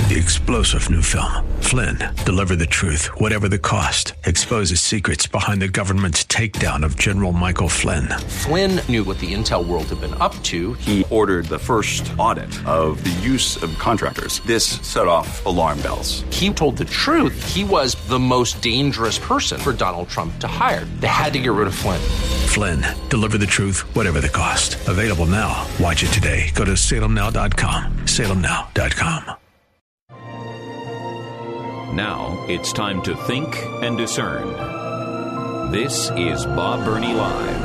The explosive new film, Flynn, deliver the truth, whatever the cost, exposes secrets behind the government's takedown of General Michael Flynn. Flynn knew what the intel world had been up to. He ordered the first audit of the use of contractors. This set off alarm bells. He told the truth. He was the most dangerous person for Donald Trump to hire. They had to get rid of Flynn. Flynn, deliver the truth, whatever the cost. Available now. Watch it today. Go to salemnow.com. salemnow.com. Now it's time to think and discern. This is Bob Burney Live.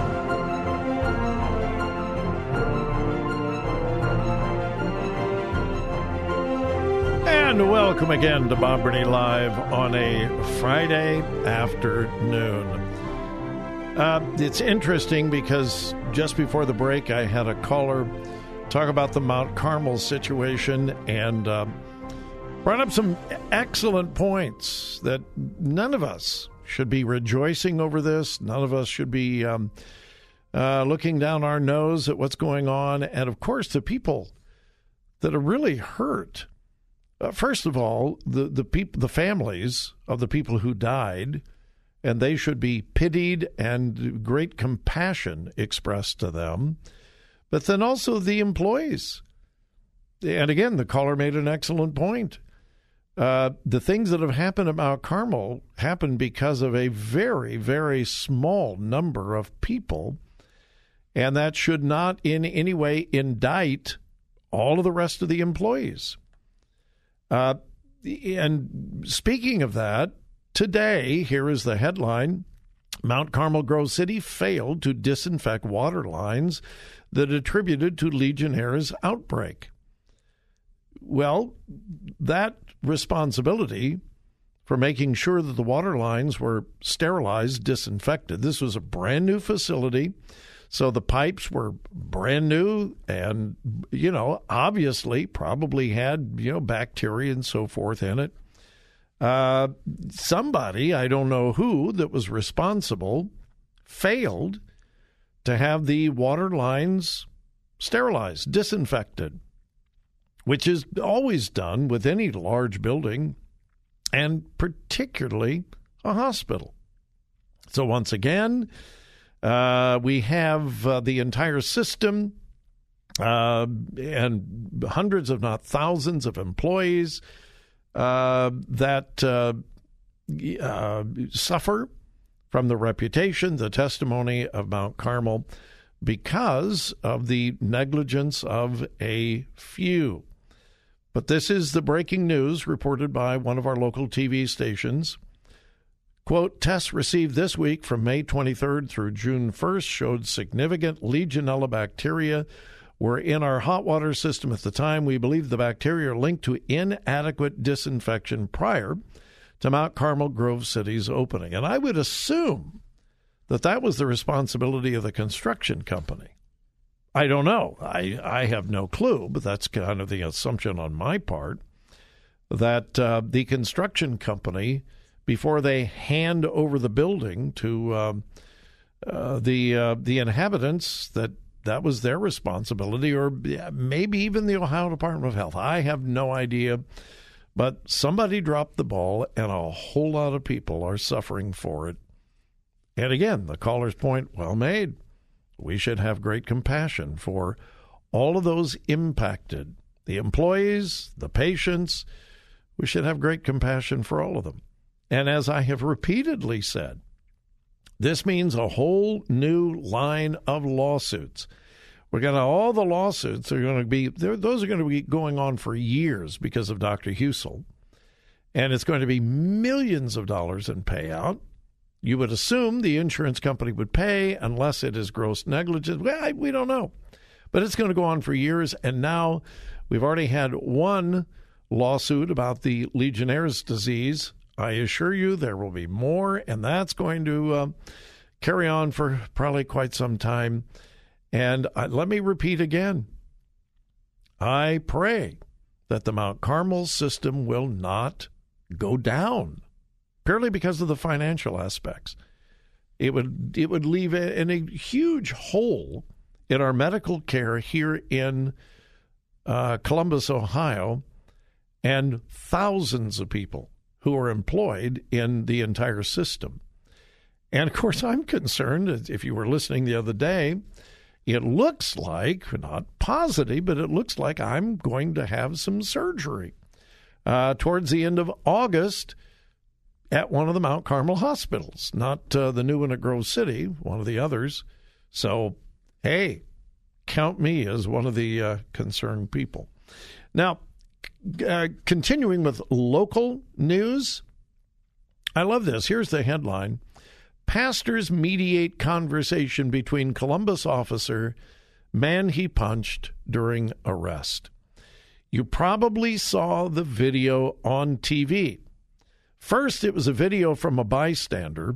And welcome again to Bob Burney Live on a Friday afternoon. It's interesting because just before the break, I had a caller talk about the Mount Carmel situation and brought up some excellent points that none of us should be rejoicing over this. None of us should be looking down our nose at what's going on. And, of course, the people that are really hurt. First of all, the families of the people who died, and they should be pitied and great compassion expressed to them. But then also the employees. And again, the caller made an excellent point. The things that have happened at Mount Carmel happened because of a very, very small number of people, and that should not in any way indict all of the rest of the employees. And speaking of that, today, here is the headline: Mount Carmel Grove City failed to disinfect water lines that attributed to Legionnaire's outbreak. Well, that responsibility for making sure that the water lines were sterilized, disinfected. This was a brand new facility, so the pipes were brand new and, obviously probably had, bacteria and so forth in it. Somebody, I don't know who, that was responsible failed to have the water lines sterilized, disinfected, which is always done with any large building, and particularly a hospital. So once again, we have the entire system and hundreds, if not thousands, of employees that suffer from the reputation, the testimony of Mount Carmel because of the negligence of a few. But this is the breaking news reported by one of our local TV stations. Quote, tests received this week from May 23rd through June 1st showed significant Legionella bacteria were in our hot water system at the time. We believe the bacteria are linked to inadequate disinfection prior to Mount Carmel Grove City's opening. And I would assume that that was the responsibility of the construction company. I don't know. I have no clue, but that's kind of the assumption on my part, that the construction company, before they hand over the building to the inhabitants, that was their responsibility, or maybe even the Ohio Department of Health. I have no idea, but somebody dropped the ball, and a whole lot of people are suffering for it. And again, the caller's point, well made. We should have great compassion for all of those impacted, the employees, the patients. We should have great compassion for all of them. And as I have repeatedly said, this means a whole new line of lawsuits. We're going to, all the lawsuits are going to be, those are going to be going on for years because of Dr. Husel. And it's going to be millions of dollars in payout. You would assume the insurance company would pay unless it is gross negligence. Well, we don't know. But it's going to go on for years. And now we've already had one lawsuit about the Legionnaire's disease. I assure you there will be more, and that's going to carry on for probably quite some time. And let me repeat again. I pray that the Mount Carmel system will not go down, purely because of the financial aspects. It would leave in a huge hole in our medical care here in Columbus, Ohio, and thousands of people who are employed in the entire system. And, of course, I'm concerned, if you were listening the other day, it looks like, not positive, but it looks like I'm going to have some surgery towards the end of August at one of the Mount Carmel hospitals, not the new one at Grove City, one of the others. So, hey, count me as one of the concerned people. Now, continuing with local news, I love this. Here's the headline. Pastors mediate conversation between Columbus officer, man he punched during arrest. You probably saw the video on TV. First, it was a video from a bystander.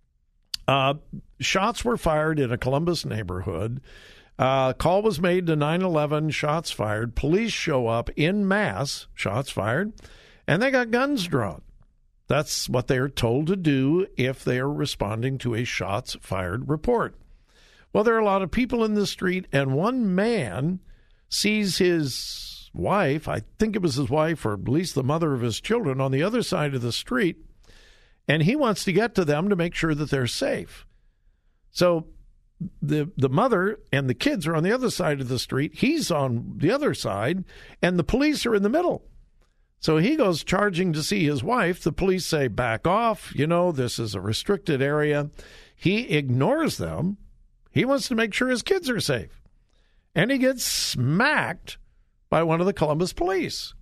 Shots were fired in a Columbus neighborhood. Call was made to 911, shots fired. Police show up en masse, shots fired, and they got guns drawn. That's what they are told to do if they are responding to a shots fired report. Well, there are a lot of people in the street, and one man sees his wife, I think it was his wife or at least the mother of his children, on the other side of the street, and he wants to get to them to make sure that they're safe. So the mother and the kids are on the other side of the street. He's on the other side, and the police are in the middle. So he goes charging to see his wife. The police say, back off. You know, this is a restricted area. He ignores them. He wants to make sure his kids are safe. And he gets smacked by one of the Columbus police.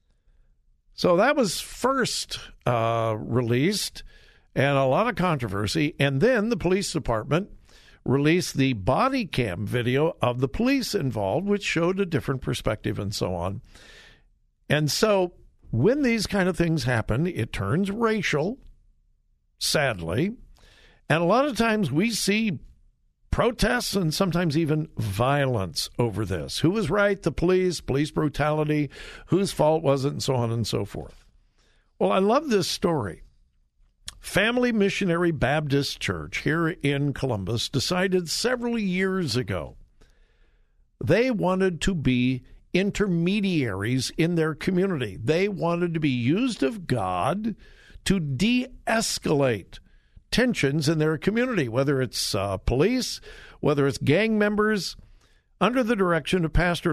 So that was first released, and a lot of controversy. And then the police department released the body cam video of the police involved, which showed a different perspective and so on. And so when these kind of things happen, it turns racial, sadly. And a lot of times we see protests and sometimes even violence over this. Who was right? The police brutality, whose fault was it, and so on and so forth. Well, I love this story. Family Missionary Baptist Church here in Columbus decided several years ago they wanted to be intermediaries in their community. They wanted to be used of God to de-escalate tensions in their community, whether it's police, whether it's gang members, under the direction of Pastor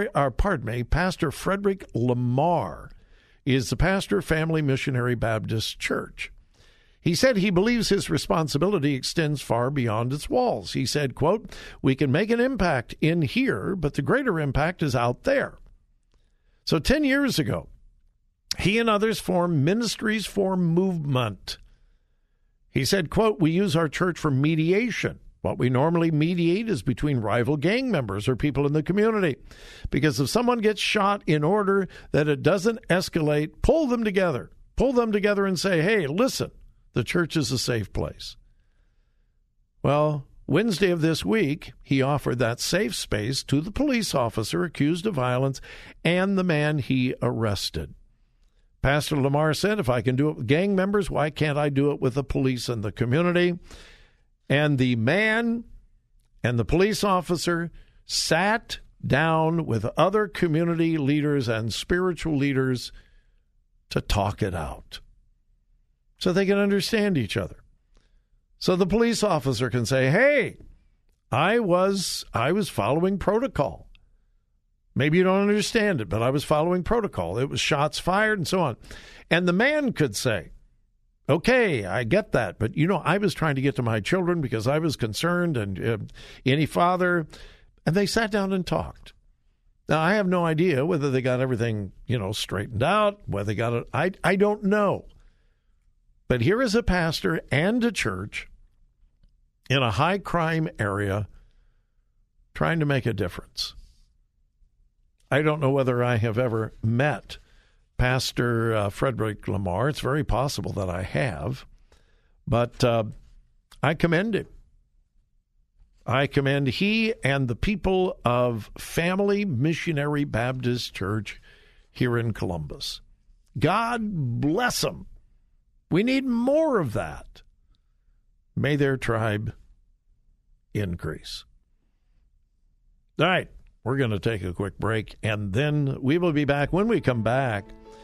Frederick Lamar is the pastor of Family Missionary Baptist Church. He said he believes his responsibility extends far beyond its walls. He said, quote, "We can make an impact in here, but the greater impact is out there." So 10 years ago, he and others formed Ministries for Movement. He said, quote, "We use our church for mediation. What we normally mediate is between rival gang members or people in the community. Because if someone gets shot, in order that it doesn't escalate, pull them together and say, hey, listen, the church is a safe place." Well, Wednesday of this week, he offered that safe space to the police officer accused of violence and the man he arrested. Pastor Lamar said, if I can do it with gang members, why can't I do it with the police and the community? And the man and the police officer sat down with other community leaders and spiritual leaders to talk it out so they can understand each other. So the police officer can say, hey, I was following protocol. Maybe you don't understand it, but I was following protocol. It was shots fired and so on. And the man could say, okay, I get that, but, I was trying to get to my children because I was concerned, and any father, and they sat down and talked. Now, I have no idea whether they got everything, straightened out, whether they got it. I don't know. But here is a pastor and a church in a high-crime area trying to make a difference. I don't know whether I have ever met Pastor Frederick Lamar. It's very possible that I have, but I commend him. I commend he and the people of Family Missionary Baptist Church here in Columbus. God bless them. We need more of that. May their tribe increase. All right, we're going to take a quick break, and then we will be back. When we come back,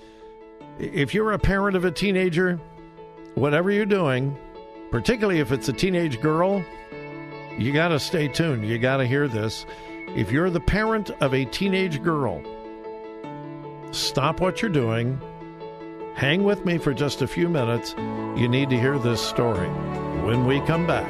If you're a parent of a teenager, whatever you're doing, particularly if it's a teenage girl, you got to stay tuned. You got to hear this. If you're the parent of a teenage girl, stop what you're doing. Hang with me for just a few minutes. You need to hear this story when we come back.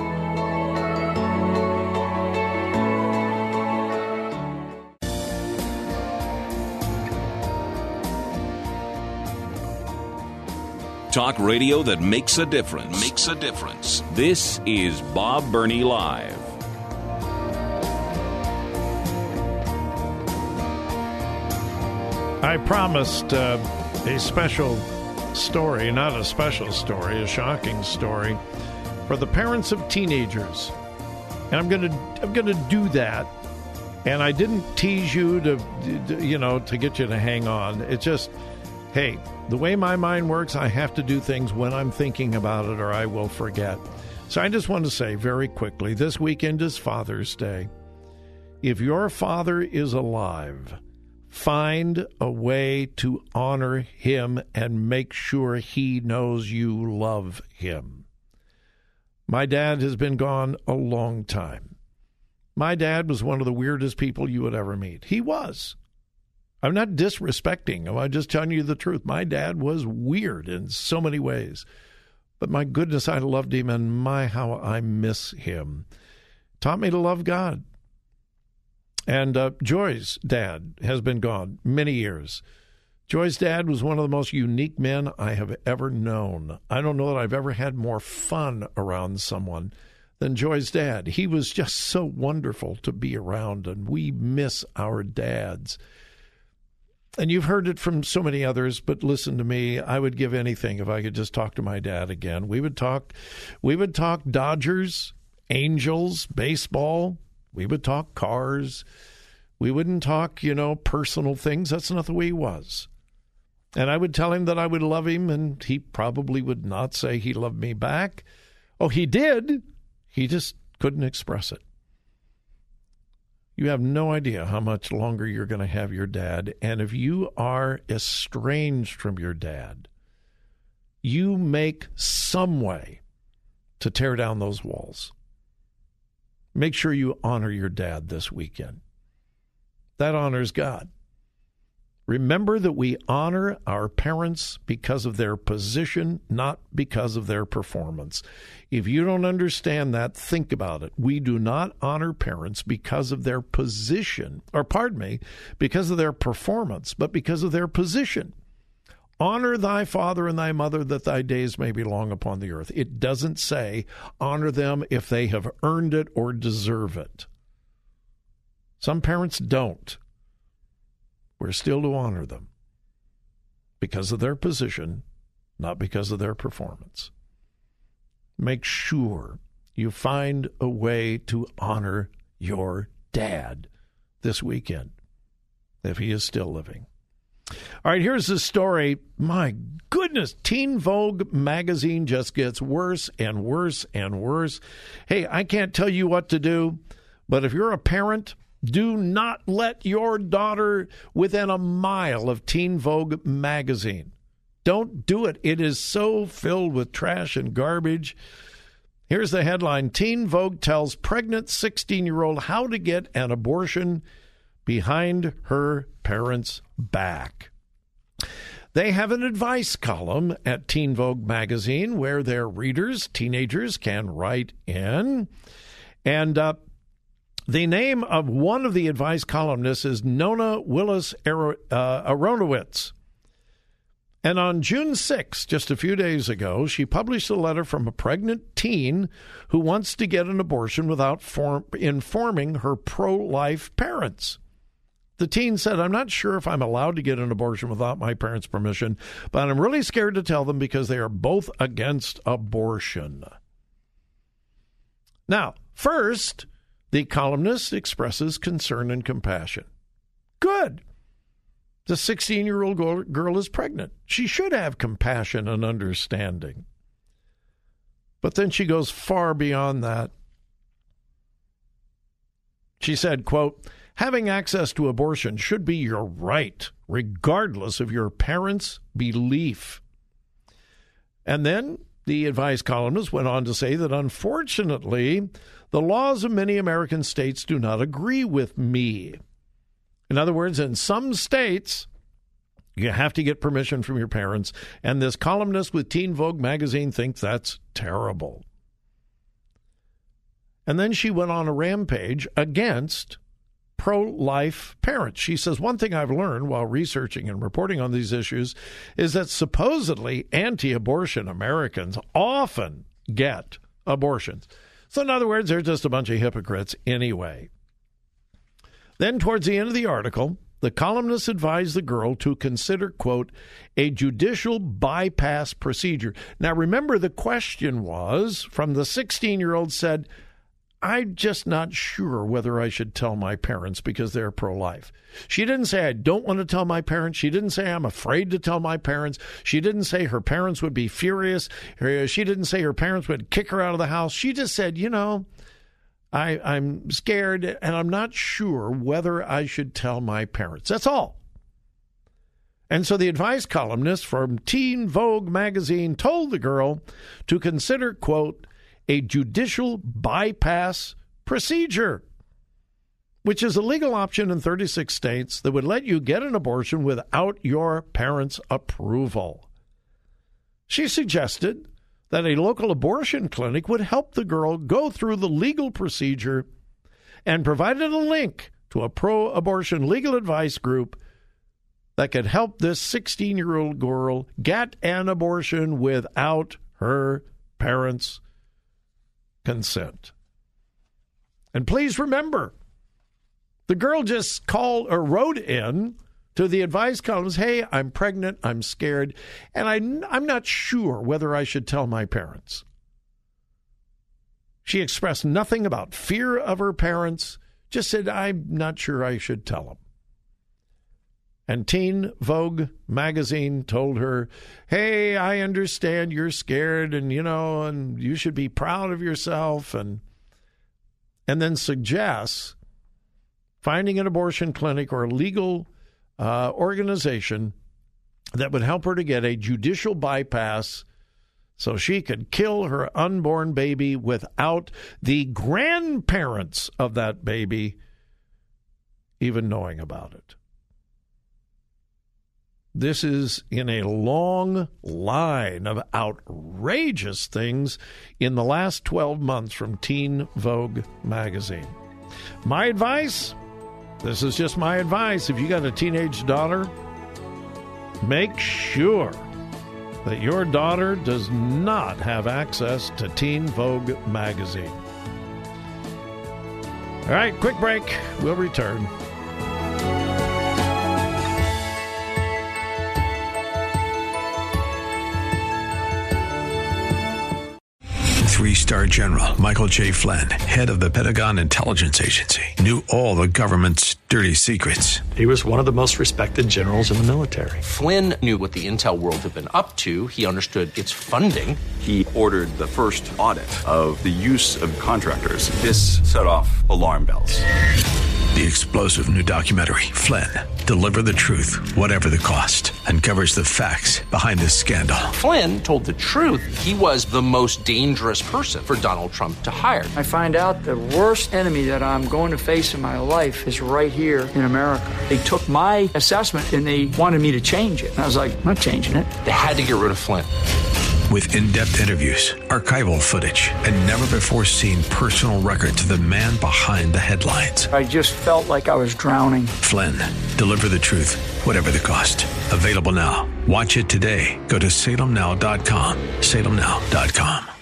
Talk radio that makes a difference. Makes a difference. This is Bob Burney Live. I promised a special story, not a special story, a shocking story for the parents of teenagers. And I'm going to do that. And I didn't tease you to get you to hang on. It's just, hey, the way my mind works, I have to do things when I'm thinking about it or I will forget. So I just want to say very quickly, this weekend is Father's Day. If your father is alive, find a way to honor him and make sure he knows you love him. My dad has been gone a long time. My dad was one of the weirdest people you would ever meet. He was. I'm not disrespecting him. I'm just telling you the truth. My dad was weird in so many ways. But my goodness, I loved him, and my, how I miss him. Taught me to love God. And Joy's dad has been gone many years. Joy's dad was one of the most unique men I have ever known. I don't know that I've ever had more fun around someone than Joy's dad. He was just so wonderful to be around, and we miss our dads. And you've heard it from so many others, but listen to me. I would give anything if I could just talk to my dad again. We would talk Dodgers, Angels, baseball. We would talk cars. We wouldn't talk, personal things. That's not the way he was. And I would tell him that I would love him, and he probably would not say he loved me back. Oh, he did. He just couldn't express it. You have no idea how much longer you're going to have your dad. And if you are estranged from your dad, you make some way to tear down those walls. Make sure you honor your dad this weekend. That honors God. Remember that we honor our parents because of their position, not because of their performance. If you don't understand that, think about it. We do not honor parents because of their position, because of their performance, but because of their position. Honor thy father and thy mother that thy days may be long upon the earth. It doesn't say honor them if they have earned it or deserve it. Some parents don't. We're still to honor them because of their position, not because of their performance. Make sure you find a way to honor your dad this weekend, if he is still living. All right, here's the story. My goodness, Teen Vogue magazine just gets worse and worse and worse. Hey, I can't tell you what to do, but if you're a parent, do not let your daughter within a mile of Teen Vogue magazine. Don't do it. It is so filled with trash and garbage. Here's the headline. Teen Vogue tells pregnant 16-year-old how to get an abortion behind her parents' back. They have an advice column at Teen Vogue magazine where their readers, teenagers, can write in. And the name of one of the advice columnists is Nona Willis Aronowitz. And on June 6, just a few days ago, she published a letter from a pregnant teen who wants to get an abortion without informing her pro-life parents. The teen said, I'm not sure if I'm allowed to get an abortion without my parents' permission, but I'm really scared to tell them because they are both against abortion. Now, first, the columnist expresses concern and compassion. Good. The 16-year-old girl is pregnant. She should have compassion and understanding. But then she goes far beyond that. She said, quote, having access to abortion should be your right regardless of your parents' belief. And then the advice columnist went on to say that, unfortunately, the laws of many American states do not agree with me. In other words, in some states, you have to get permission from your parents, and this columnist with Teen Vogue magazine thinks that's terrible. And then she went on a rampage against pro-life parents. She says, one thing I've learned while researching and reporting on these issues is that supposedly anti-abortion Americans often get abortions. So in other words, they're just a bunch of hypocrites anyway. Then towards the end of the article, the columnist advised the girl to consider, quote, a judicial bypass procedure. Now remember, the question was from the 16-year-old said, I'm just not sure whether I should tell my parents because they're pro-life. She didn't say, I don't want to tell my parents. She didn't say, I'm afraid to tell my parents. She didn't say her parents would be furious. She didn't say her parents would kick her out of the house. She just said, I'm scared and I'm not sure whether I should tell my parents. That's all. And so the advice columnist from Teen Vogue magazine told the girl to consider, quote, a judicial bypass procedure, which is a legal option in 36 states that would let you get an abortion without your parents' approval. She suggested that a local abortion clinic would help the girl go through the legal procedure and provided a link to a pro-abortion legal advice group that could help this 16-year-old girl get an abortion without her parents' consent. And please remember, the girl just called or wrote in to the advice columns, hey, I'm pregnant, I'm scared, and I'm not sure whether I should tell my parents. She expressed nothing about fear of her parents, just said, I'm not sure I should tell them. And Teen Vogue magazine told her, hey, I understand you're scared and, and you should be proud of yourself. And then suggests finding an abortion clinic or a legal organization that would help her to get a judicial bypass so she could kill her unborn baby without the grandparents of that baby even knowing about it. This is in a long line of outrageous things in the last 12 months from Teen Vogue magazine. My advice, this is just my advice, if you got a teenage daughter, make sure that your daughter does not have access to Teen Vogue magazine. All right, quick break. We'll return. Three-star General Michael J. Flynn, head of the Pentagon Intelligence Agency, knew all the government's dirty secrets. He was one of the most respected generals in the military. Flynn knew what the intel world had been up to. He understood its funding. He ordered the first audit of the use of contractors. This set off alarm bells. The explosive new documentary, Flynn, Deliver the Truth, Whatever the Cost, uncovers the facts behind this scandal. Flynn told the truth. He was the most dangerous person for Donald Trump to hire. I find out the worst enemy that I'm going to face in my life is right here in America. They took my assessment and they wanted me to change it. And I was like, I'm not changing it. They had to get rid of Flynn. With in-depth interviews, archival footage, and never-before-seen personal records of the man behind the headlines. I just felt like I was drowning. Flynn, Deliver the Truth, Whatever the Cost. Available now. Watch it today. Go to salemnow.com. salemnow.com.